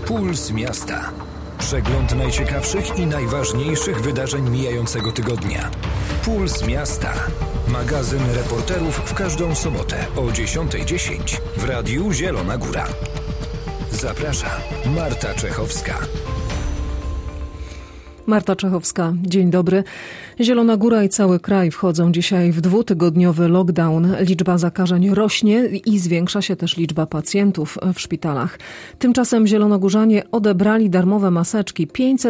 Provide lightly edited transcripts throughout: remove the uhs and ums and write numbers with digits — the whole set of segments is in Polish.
Puls Miasta. Przegląd najciekawszych i najważniejszych wydarzeń mijającego tygodnia. Puls Miasta. Magazyn reporterów w każdą sobotę o 10:10 w Radiu Zielona Góra. Zaprasza Marta Czechowska. Marta Czechowska, dzień dobry. Zielona Góra i cały kraj wchodzą dzisiaj w 2-tygodniowy lockdown. Liczba zakażeń rośnie i zwiększa się też liczba pacjentów w szpitalach. Tymczasem zielonogórzanie odebrali darmowe maseczki.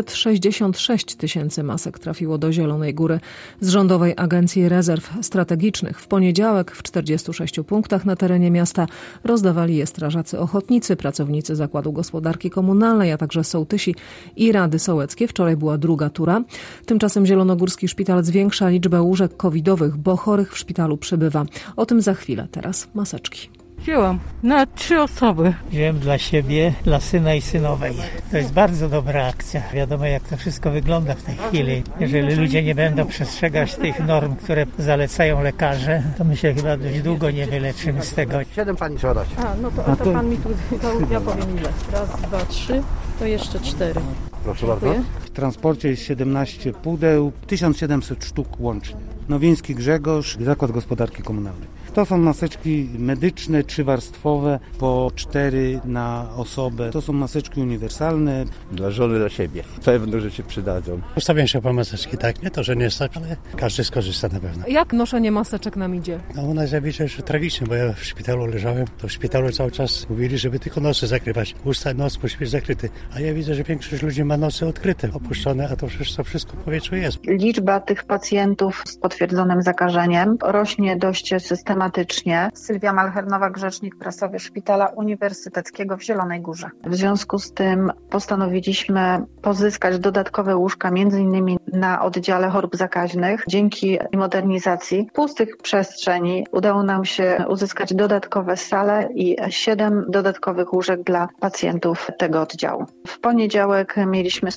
566 tysięcy masek trafiło do Zielonej Góry z Rządowej Agencji Rezerw Strategicznych. W poniedziałek w 46 punktach na terenie miasta rozdawali je strażacy ochotnicy, pracownicy Zakładu Gospodarki Komunalnej, a także sołtysi i rady sołeckie. Wczoraj była druga tura. Tymczasem zielonogórski szpital zwiększa liczbę łóżek covidowych, bo chorych w szpitalu przybywa. O tym za chwilę. Teraz maseczki. Wzięłam na 3 osoby. Wziąłem dla siebie, dla syna i synowej. To jest bardzo dobra akcja. Wiadomo, jak to wszystko wygląda w tej chwili. Jeżeli ludzie nie będą przestrzegać tych norm, które zalecają lekarze, to my się chyba dość długo nie wyleczymy z tego. 7 pani trzeba dać. To pan mi tu dał, ja powiem ile. 1, 2, 3, to jeszcze 4. Proszę bardzo. W transporcie jest 17 pudeł, 1700 sztuk łącznie. Nowiński Grzegorz, Zakład Gospodarki Komunalnej. To są maseczki medyczne, 3-warstwowe, po 4 na osobę. To są maseczki uniwersalne. Dla żony, dla siebie. Pewno, że się przydadzą. Ustawiam się po maseczki, tak? Nie to, że nie stać, ale każdy skorzysta na pewno. Jak noszenie maseczek nam idzie? No u nas zjawisko jest tragiczne, bo ja w szpitalu leżałem, to w szpitalu cały czas mówili, żeby tylko nosy zakrywać. Usta, nos musi być zakryty. A ja widzę, że większość ludzi ma nosy odkryte, opuszczone, a to wszystko w powietrzu jest. Liczba tych pacjentów z potwierdzonym zakażeniem rośnie dość systematycznie. Sylwia Malchernowa, rzecznik prasowy Szpitala Uniwersyteckiego w Zielonej Górze. W związku z tym postanowiliśmy pozyskać dodatkowe łóżka m.in. na oddziale chorób zakaźnych. Dzięki modernizacji pustych przestrzeni udało nam się uzyskać dodatkowe sale i 7 dodatkowych łóżek dla pacjentów tego oddziału. W poniedziałek mieliśmy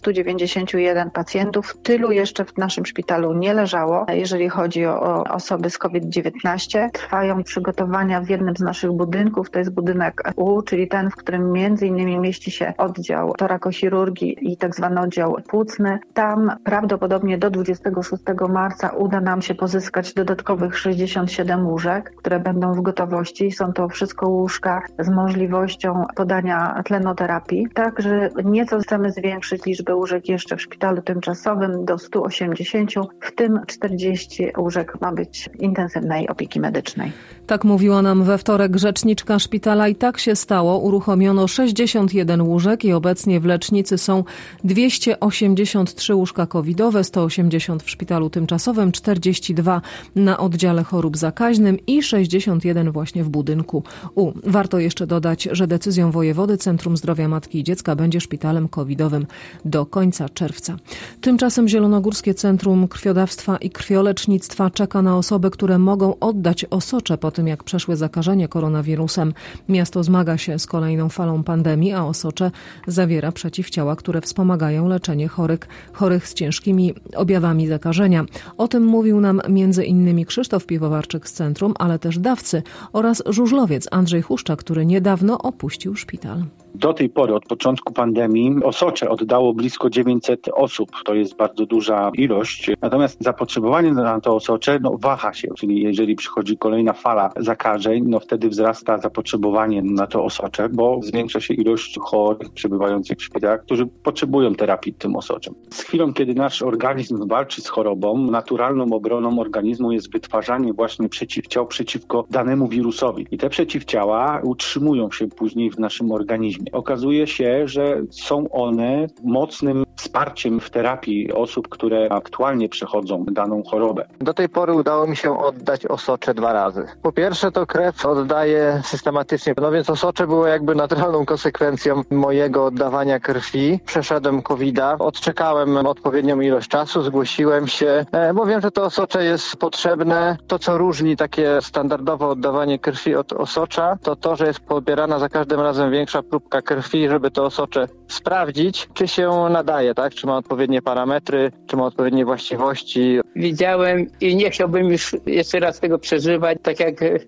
191 pacjentów. Tylu jeszcze w naszym szpitalu nie leżało. Jeżeli chodzi o osoby z COVID-19, trwają przygotowania w jednym z naszych budynków. To jest budynek U, czyli ten, w którym m.in. mieści się oddział torakochirurgii i tak zwany oddział płucny. Tam prawdopodobnie do 26 marca uda nam się pozyskać dodatkowych 67 łóżek, które będą w gotowości. Są to wszystko łóżka z możliwością podania tlenoterapii. Także nieco chcemy zwiększyć liczbę łóżek jeszcze w szpitalu tymczasowym do 180, w tym 40 łóżek ma być intensywnej opieki medycznej. Tak mówiła nam we wtorek rzeczniczka szpitala i tak się stało. Uruchomiono 61 łóżek i obecnie w lecznicy są 283 łóżka covidowe, 180 w szpitalu tymczasowym, 42 na oddziale chorób zakaźnym i 61 właśnie w budynku U. Warto jeszcze dodać, że decyzją wojewody Centrum Zdrowia Matki i Dziecka będzie szpitalem covidowym do końca czerwca. Tymczasem Zielonogórskie Centrum Krwiodawstwa i Krwiolecznictwa czeka na osoby, które mogą oddać osocze po tym, jak przeszły zakażenie koronawirusem. Miasto zmaga się z kolejną falą pandemii, a osocze zawiera przeciwciała, które wspomagają leczenie chorych z ciężkimi objawami zakażenia. O tym mówił nam m.in. Krzysztof Piwowarczyk z centrum, ale też dawcy oraz żużlowiec Andrzej Huszczak, który niedawno opuścił szpital. Do tej pory, od początku pandemii, osocze oddało blisko 900 osób. To jest bardzo duża ilość. Natomiast zapotrzebowanie na to osocze waha się. Czyli jeżeli przychodzi kolejna fala zakażeń, wtedy wzrasta zapotrzebowanie na to osocze, bo zwiększa się ilość chorych przebywających w szpitalach, którzy potrzebują terapii tym osoczem. Z chwilą, kiedy nasz organizm walczy z chorobą, naturalną obroną organizmu jest wytwarzanie właśnie przeciwciał przeciwko danemu wirusowi. I te przeciwciała utrzymują się później w naszym organizmie. Okazuje się, że są one mocnym wsparciem w terapii osób, które aktualnie przechodzą daną chorobę. Do tej pory udało mi się oddać osocze 2 razy. Po pierwsze to krew oddaję systematycznie, więc osocze było jakby naturalną konsekwencją mojego oddawania krwi. Przeszedłem COVID-a, odczekałem odpowiednią ilość czasu, zgłosiłem się, bo wiem, że to osocze jest potrzebne. To, co różni takie standardowe oddawanie krwi od osocza, to, że jest pobierana za każdym razem większa próbka krwi, żeby to osocze sprawdzić, czy się nadaje, tak? Czy ma odpowiednie parametry, czy ma odpowiednie właściwości. Widziałem i nie chciałbym już jeszcze raz tego przeżywać, tak jak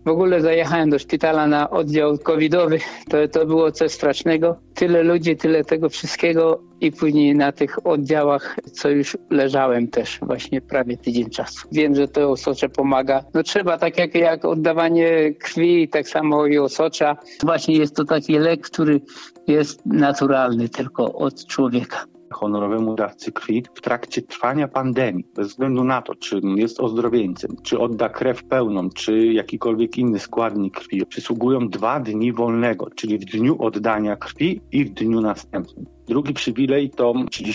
W ogóle zajechałem do szpitala na oddział covidowy. To było coś strasznego. Tyle ludzi, tyle tego wszystkiego i później na tych oddziałach, co już leżałem też właśnie prawie tydzień czasu. Wiem, że to osocze pomaga. No trzeba tak jak oddawanie krwi, tak samo i osocza. Właśnie jest to taki lek, który jest naturalny tylko od człowieka. Honorowemu dawcy krwi w trakcie trwania pandemii, bez względu na to, czy jest ozdrowieńcem, czy odda krew pełną, czy jakikolwiek inny składnik krwi, przysługują 2 dni wolnego, czyli w dniu oddania krwi i w dniu następnym. Drugi przywilej to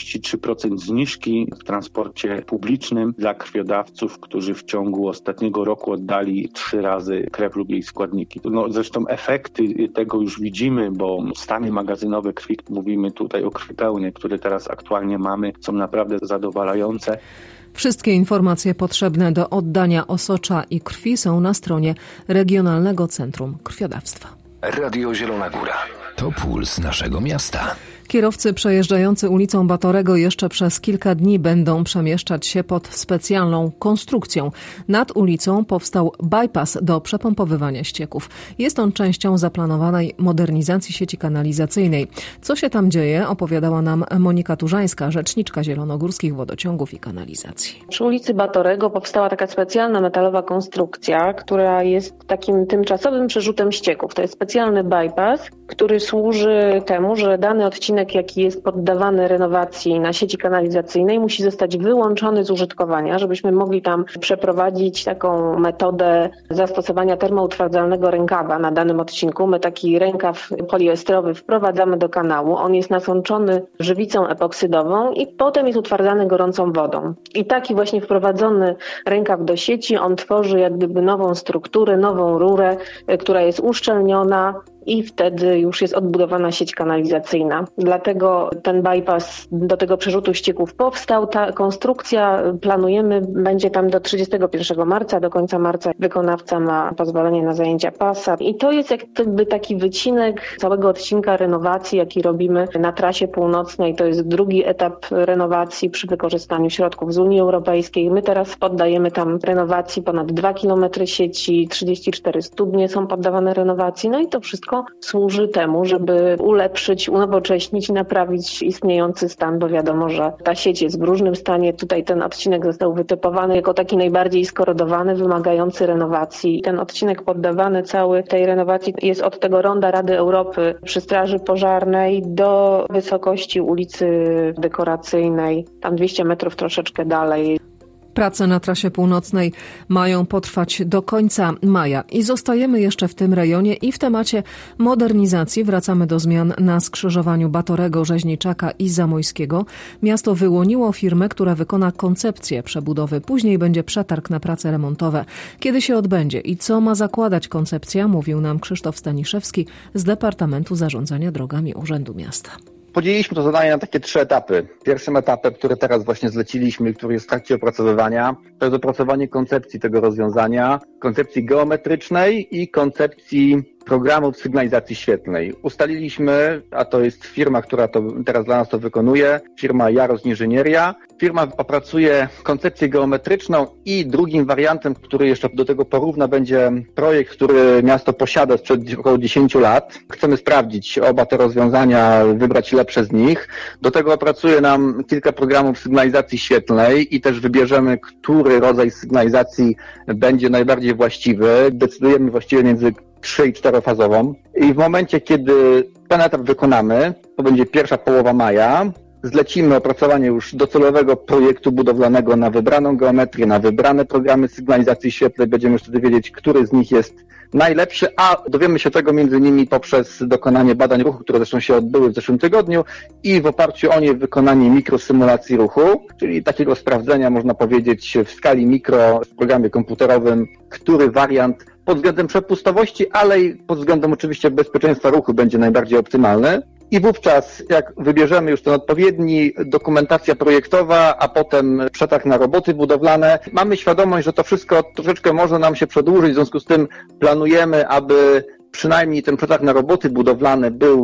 33% zniżki w transporcie publicznym dla krwiodawców, którzy w ciągu ostatniego roku oddali 3 razy krew lub jej składniki. Zresztą efekty tego już widzimy, bo stany magazynowe krwi, mówimy tutaj o krwi pełnej, które teraz aktualnie mamy, są naprawdę zadowalające. Wszystkie informacje potrzebne do oddania osocza i krwi są na stronie Regionalnego Centrum Krwiodawstwa. Radio Zielona Góra. To puls naszego miasta. Kierowcy przejeżdżający ulicą Batorego jeszcze przez kilka dni będą przemieszczać się pod specjalną konstrukcją. Nad ulicą powstał bypass do przepompowywania ścieków. Jest on częścią zaplanowanej modernizacji sieci kanalizacyjnej. Co się tam dzieje, opowiadała nam Monika Turzańska, rzeczniczka Zielonogórskich Wodociągów i Kanalizacji. Przy ulicy Batorego powstała taka specjalna metalowa konstrukcja, która jest takim tymczasowym przerzutem ścieków. To jest specjalny bypass, który służy temu, że dany odcinek, jaki jest poddawany renowacji na sieci kanalizacyjnej, musi zostać wyłączony z użytkowania, żebyśmy mogli tam przeprowadzić taką metodę zastosowania termoutwardzalnego rękawa na danym odcinku. My taki rękaw poliestrowy wprowadzamy do kanału. On jest nasączony żywicą epoksydową i potem jest utwardzany gorącą wodą. I taki właśnie wprowadzony rękaw do sieci, on tworzy jak gdyby nową strukturę, nową rurę, która jest uszczelniona, i wtedy już jest odbudowana sieć kanalizacyjna. Dlatego ten bypass do tego przerzutu ścieków powstał. Ta konstrukcja, planujemy, będzie tam do 31 marca. Do końca marca wykonawca ma pozwolenie na zajęcia pasa. I to jest jakby taki wycinek całego odcinka renowacji, jaki robimy na trasie północnej. To jest drugi etap renowacji przy wykorzystaniu środków z Unii Europejskiej. My teraz poddajemy tam renowacji ponad 2 km sieci, 34 studnie są poddawane renowacji. No i to wszystko służy temu, żeby ulepszyć, unowocześnić i naprawić istniejący stan, bo wiadomo, że ta sieć jest w różnym stanie. Tutaj ten odcinek został wytypowany jako taki najbardziej skorodowany, wymagający renowacji. Ten odcinek poddawany cały tej renowacji jest od tego ronda Rady Europy przy Straży Pożarnej do wysokości ulicy Dekoracyjnej, tam 200 metrów troszeczkę dalej. Prace na trasie północnej mają potrwać do końca maja i zostajemy jeszcze w tym rejonie i w temacie modernizacji wracamy do zmian na skrzyżowaniu Batorego, Rzeźniczaka i Zamojskiego. Miasto wyłoniło firmę, która wykona koncepcję przebudowy. Później będzie przetarg na prace remontowe. Kiedy się odbędzie i co ma zakładać koncepcja, mówił nam Krzysztof Staniszewski z Departamentu Zarządzania Drogami Urzędu Miasta. Podzieliliśmy to zadanie na takie 3 etapy. Pierwszym etapem, który teraz właśnie zleciliśmy, który jest w trakcie opracowywania, to jest opracowanie koncepcji tego rozwiązania, koncepcji geometrycznej i koncepcji programów sygnalizacji świetlnej. Ustaliliśmy, a to jest firma, która to teraz dla nas to wykonuje, firma Jaros Inżynieria. Firma opracuje koncepcję geometryczną i drugim wariantem, który jeszcze do tego porówna, będzie projekt, który miasto posiada sprzed około 10 lat. Chcemy sprawdzić oba te rozwiązania, wybrać lepsze z nich. Do tego opracuje nam kilka programów sygnalizacji świetlnej i też wybierzemy, który rodzaj sygnalizacji będzie najbardziej właściwy. Decydujemy właściwie między 3- i 4-fazową. I w momencie, kiedy ten etap wykonamy, to będzie pierwsza połowa maja, zlecimy opracowanie już docelowego projektu budowlanego na wybraną geometrię, na wybrane programy sygnalizacji świetlnej. Będziemy wtedy wiedzieć, który z nich jest najlepszy, a dowiemy się tego między innymi poprzez dokonanie badań ruchu, które zresztą się odbyły w zeszłym tygodniu i w oparciu o nie wykonanie mikrosymulacji ruchu, czyli takiego sprawdzenia, można powiedzieć, w skali mikro w programie komputerowym, który wariant pod względem przepustowości, ale i pod względem oczywiście bezpieczeństwa ruchu będzie najbardziej optymalny. I wówczas, jak wybierzemy już ten odpowiedni, dokumentacja projektowa, a potem przetarg na roboty budowlane, mamy świadomość, że to wszystko troszeczkę może nam się przedłużyć, w związku z tym planujemy, aby przynajmniej ten przetarg na roboty budowlane był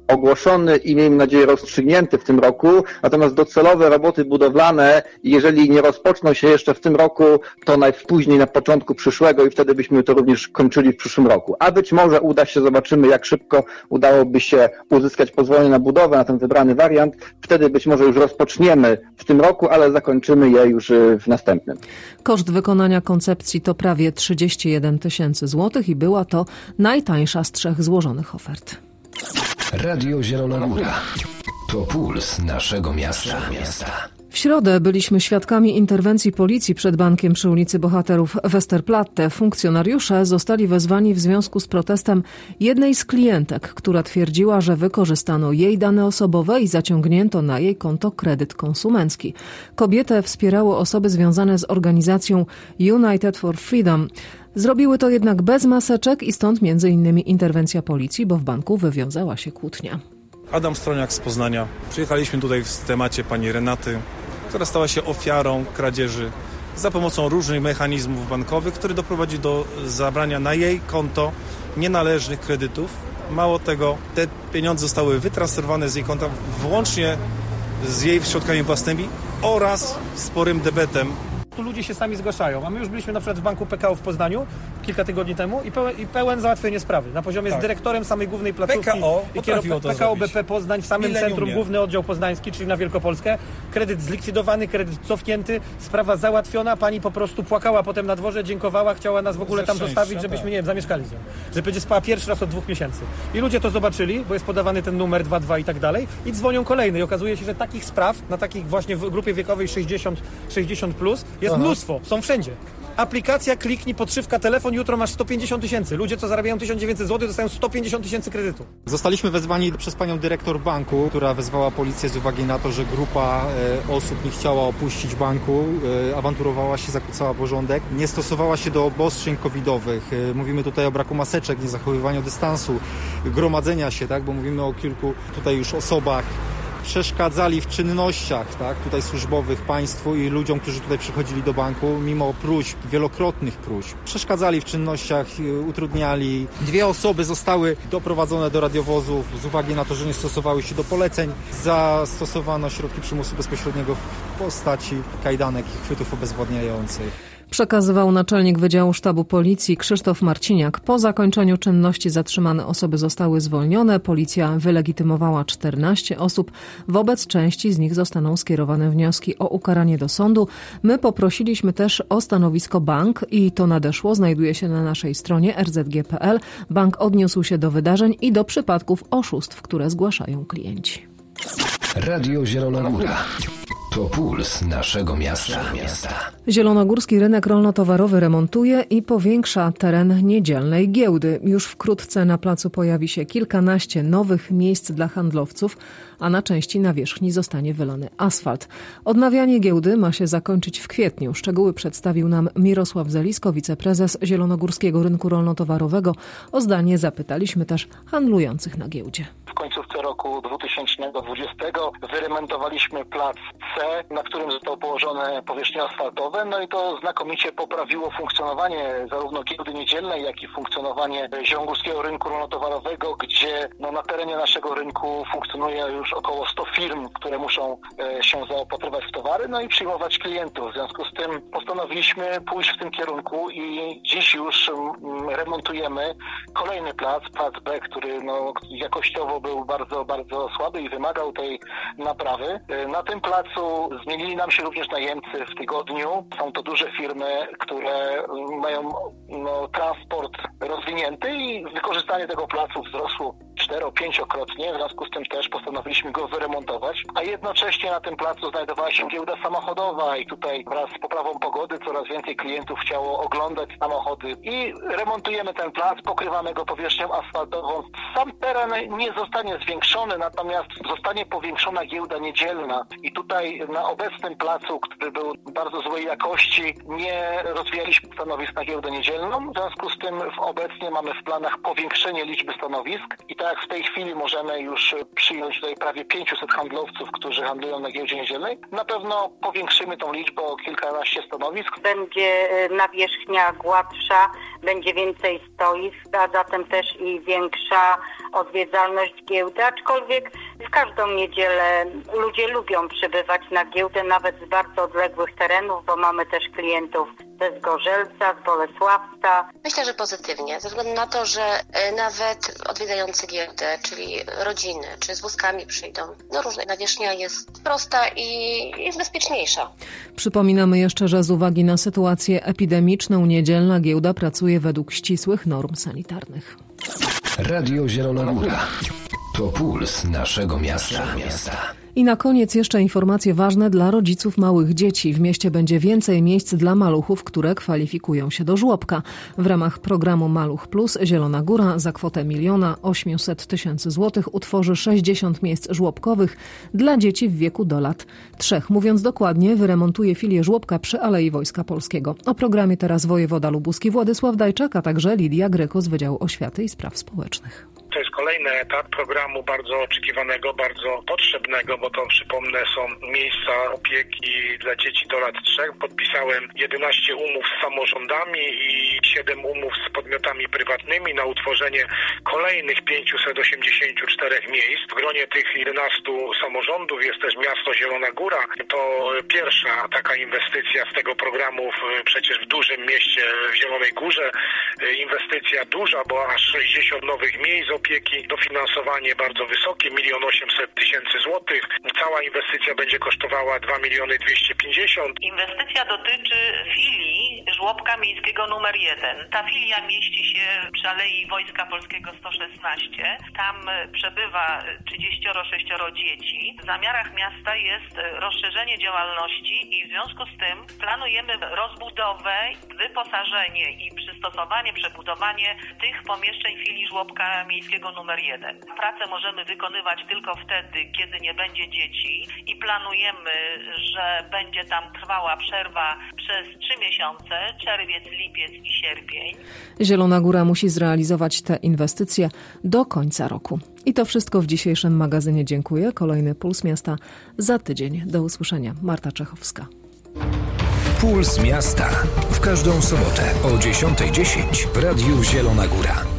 ogłoszony i miejmy nadzieję rozstrzygnięty w tym roku, natomiast docelowe roboty budowlane, jeżeli nie rozpoczną się jeszcze w tym roku, to najpóźniej na początku przyszłego i wtedy byśmy to również kończyli w przyszłym roku. A być może uda się, zobaczymy jak szybko udałoby się uzyskać pozwolenie na budowę, na ten wybrany wariant. Wtedy być może już rozpoczniemy w tym roku, ale zakończymy je już w następnym. Koszt wykonania koncepcji to prawie 31 000 złotych i była to najtańsza z 3 złożonych ofert. Radio Zielona Góra. To puls naszego miasta. W środę byliśmy świadkami interwencji policji przed bankiem przy ulicy Bohaterów Westerplatte. Funkcjonariusze zostali wezwani w związku z protestem jednej z klientek, która twierdziła, że wykorzystano jej dane osobowe i zaciągnięto na jej konto kredyt konsumencki. Kobietę wspierały osoby związane z organizacją United for Freedom. Zrobiły to jednak bez maseczek i stąd m.in. interwencja policji, bo w banku wywiązała się kłótnia. Adam Stroniak z Poznania. Przyjechaliśmy tutaj w temacie pani Renaty, która stała się ofiarą kradzieży za pomocą różnych mechanizmów bankowych, który doprowadzi do zabrania na jej konto nienależnych kredytów. Mało tego, te pieniądze zostały wytransferowane z jej konta włącznie z jej środkami własnymi oraz sporym debetem. Tu ludzie się sami zgłaszają, a my już byliśmy na przykład w Banku PKO w Poznaniu kilka tygodni temu i pełen załatwienie sprawy. Na poziomie z dyrektorem samej głównej placówki PKO BP Poznań w samym centrum, główny oddział poznański, czyli na Wielkopolskę. Kredyt zlikwidowany, kredyt cofnięty, sprawa załatwiona, pani po prostu płakała potem na dworze, dziękowała, chciała nas w ogóle tam zostawić, żebyśmy, zamieszkali z nią. Że będzie spała pierwszy raz od 2 miesięcy. I ludzie to zobaczyli, bo jest podawany ten numer 22 i tak dalej i dzwonią kolejny. I okazuje się, że takich spraw, na takich właśnie w grupie wiekowej 60+, jest mnóstwo, są wszędzie. Aplikacja, kliknij, podszywka, telefon, jutro masz 150 000. Ludzie, co zarabiają 1900 zł, dostają 150 000 kredytu. Zostaliśmy wezwani przez panią dyrektor banku, która wezwała policję z uwagi na to, że grupa osób nie chciała opuścić banku, awanturowała się, zakłócała porządek, nie stosowała się do obostrzeń covidowych. Mówimy tutaj o braku maseczek, niezachowywaniu dystansu, gromadzenia się, tak, bo mówimy o kilku tutaj już osobach. Przeszkadzali w czynnościach, tak, tutaj służbowych państwu i ludziom, którzy tutaj przychodzili do banku, mimo próśb, wielokrotnych próśb. Przeszkadzali w czynnościach, utrudniali. 2 osoby zostały doprowadzone do radiowozów z uwagi na to, że nie stosowały się do poleceń. Zastosowano środki przymusu bezpośredniego w postaci kajdanek i chwytów obezwładniających. Przekazywał naczelnik Wydziału Sztabu Policji Krzysztof Marciniak. Po zakończeniu czynności zatrzymane osoby zostały zwolnione. Policja wylegitymowała 14 osób. Wobec części z nich zostaną skierowane wnioski o ukaranie do sądu. My poprosiliśmy też o stanowisko bank i to nadeszło. Znajduje się na naszej stronie rzg.pl. Bank odniósł się do wydarzeń i do przypadków oszustw, które zgłaszają klienci. Radio Zielona Góra. To puls naszego miasta. Zielonogórski rynek rolno-towarowy remontuje i powiększa teren niedzielnej giełdy. Już wkrótce na placu pojawi się kilkanaście nowych miejsc dla handlowców, a na części nawierzchni zostanie wylany asfalt. Odnawianie giełdy ma się zakończyć w kwietniu. Szczegóły przedstawił nam Mirosław Zelisko, wiceprezes Zielonogórskiego Rynku Rolno-Towarowego. O zdanie zapytaliśmy też handlujących na giełdzie. W końcówce roku 2020 wyremontowaliśmy plac C, na którym zostały położone powierzchnie asfaltowe, no i to znakomicie poprawiło funkcjonowanie zarówno giełdy niedzielnej, jak i funkcjonowanie Zielonogórskiego Rynku Rolno-Towarowego, gdzie na terenie naszego rynku funkcjonuje już około 100 firm, które muszą się zaopatrywać w towary, no i przyjmować klientów. W związku z tym postanowiliśmy pójść w tym kierunku i dziś już remontujemy kolejny plac B, który jakościowo był bardzo, bardzo słaby i wymagał tej naprawy. Na tym placu zmienili nam się również najemcy w tygodniu. Są to duże firmy, które mają transport rozwinięty i wykorzystanie tego placu wzrosło 4-5-krotnie. W związku z tym też postanowiliśmy go wyremontować, a jednocześnie na tym placu znajdowała się giełda samochodowa i tutaj wraz z poprawą pogody coraz więcej klientów chciało oglądać samochody i remontujemy ten plac, pokrywamy go powierzchnią asfaltową. Sam teren nie zostanie zwiększony, natomiast zostanie powiększona giełda niedzielna i tutaj na obecnym placu, który był bardzo złej jakości, nie rozwijaliśmy stanowisk na giełdę niedzielną. W związku z tym obecnie mamy w planach powiększenie liczby stanowisk i tak jak w tej chwili możemy już przyjąć tutaj prawie 500 handlowców, którzy handlują na giełdzie niedzielnej. Na pewno powiększymy tą liczbę o kilkanaście stanowisk. Będzie nawierzchnia gładsza, będzie więcej stoisk, a zatem też i większa odwiedzalność giełdy, aczkolwiek w każdą niedzielę ludzie lubią przybywać na giełdę, nawet z bardzo odległych terenów, bo mamy też klientów ze Zgorzelca, z Bolesławca. Myślę, że pozytywnie, ze względu na to, że nawet odwiedzający giełdę, czyli rodziny, czy z wózkami przyjdą, różne. Nawierzchnia jest prosta i jest bezpieczniejsza. Przypominamy jeszcze, że z uwagi na sytuację epidemiczną niedzielna giełda pracuje według ścisłych norm sanitarnych. Radio Zielona Góra. To puls naszego miasta. I na koniec jeszcze informacje ważne dla rodziców małych dzieci. W mieście będzie więcej miejsc dla maluchów, które kwalifikują się do żłobka. W ramach programu Maluch Plus Zielona Góra za kwotę 1 800 000 złotych utworzy 60 miejsc żłobkowych dla dzieci w wieku do lat 3. Mówiąc dokładnie, wyremontuje filię żłobka przy Alei Wojska Polskiego. O programie teraz wojewoda lubuski Władysław Dajczak, a także Lidia Greco z Wydziału Oświaty i Spraw Społecznych. To jest kolejny etap programu bardzo oczekiwanego, bardzo potrzebnego, bo to, przypomnę, są miejsca opieki dla dzieci do lat 3. Podpisałem 11 umów z samorządami i 7 umów z podmiotami prywatnymi na utworzenie kolejnych 584 miejsc. W gronie tych 11 samorządów jest też miasto Zielona Góra. To pierwsza taka inwestycja z tego programu przecież w dużym mieście w Zielonej Górze. Inwestycja duża, bo aż 60 nowych miejsc opieki, dofinansowanie bardzo wysokie, 1 800 000 złotych. Cała inwestycja będzie kosztowała 2 250 000. Inwestycja dotyczy filii żłobka miejskiego numer 1. Ta filia mieści się przy Alei Wojska Polskiego 116. Tam przebywa 36 dzieci. W zamiarach miasta jest rozszerzenie działalności i w związku z tym planujemy rozbudowę, wyposażenie i przystosowanie, przebudowanie tych pomieszczeń filii żłobka miejskiego numer 1. Pracę możemy wykonywać tylko wtedy, kiedy nie będzie dzieci i planujemy, że będzie tam trwała przerwa przez 3 miesiące, czerwiec, lipiec i sierpień. Zielona Góra musi zrealizować te inwestycje do końca roku. I to wszystko w dzisiejszym magazynie. Dziękuję. Kolejny Puls Miasta za tydzień. Do usłyszenia. Marta Czechowska. Puls Miasta. W każdą sobotę o 10:10 w Radiu Zielona Góra.